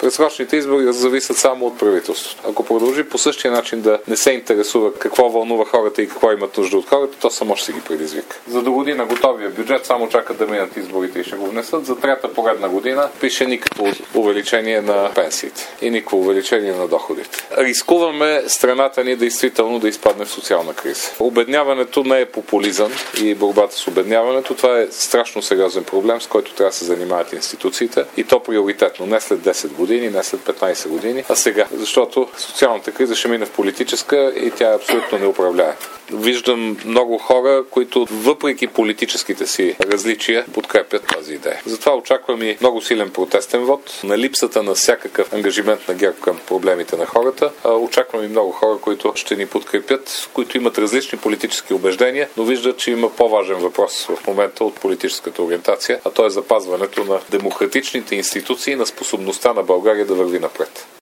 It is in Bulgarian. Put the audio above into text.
Предсрочните избори зависят само от правителството. Ако продължи по същия начин да не се интересува какво вълнува хората и какво имат нужда от хората, то само ще си ги предизвика. За до година готовия бюджет само чакат да минат изборите и ще го внесат. За трета поредна година пише никакво увеличение на пенсиите и никакво увеличение на доходите. Рискуваме страната ни действително да изпадне в социална криза. Обедняването не е популизъм и борбата с обедняването. Това е страшно сериозен проблем, с който трябва да се занимават институциите и то приоритетно. Не след 10 години, не след 15 години, а сега. Защото социалната криза ще мине в политическа и тя е абсолютно неуправляема. Виждам много хора, които въпреки политическите си различия подкрепят тази идея. Затова очаквам и много силен протестен вод на липсата на всякакъв ангажимент на ГЕРБ към проблемите на хората. Очаквам и много хора, които ще ни подкрепят, които имат различни политически убеждения, но виждат, че има по-важен въпрос в момента от политическата ориентация, а то е запазването на демократичните институции, на способността на България да върви напред.